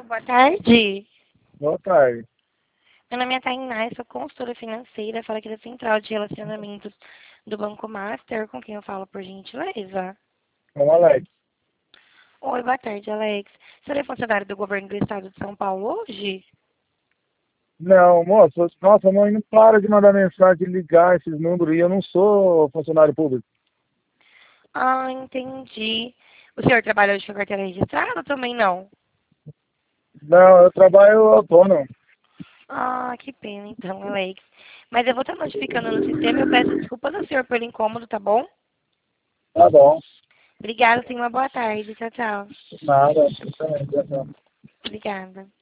Boa tarde. Boa tarde. Meu nome é Tainá, eu sou consultora financeira, falo aqui da Central de Relacionamentos do Banco Master, com quem eu falo por gentileza. Vamos, Alex. Oi, boa tarde, Alex. Você é funcionário do governo do estado de São Paulo hoje? Não, moço, nossa, mãe, não para de mandar mensagem, de ligar esses números e eu não sou funcionário público. Ah, entendi. O senhor trabalha hoje com a carteira registrada ou também não? Não, eu trabalho autônomo. Ah, que pena então, Alex. Mas eu vou estar notificando no sistema, eu peço desculpas ao senhor pelo incômodo, tá bom? Tá bom. Obrigada, tenha uma boa tarde. Tchau, tchau. Nada. Excelente. Obrigada.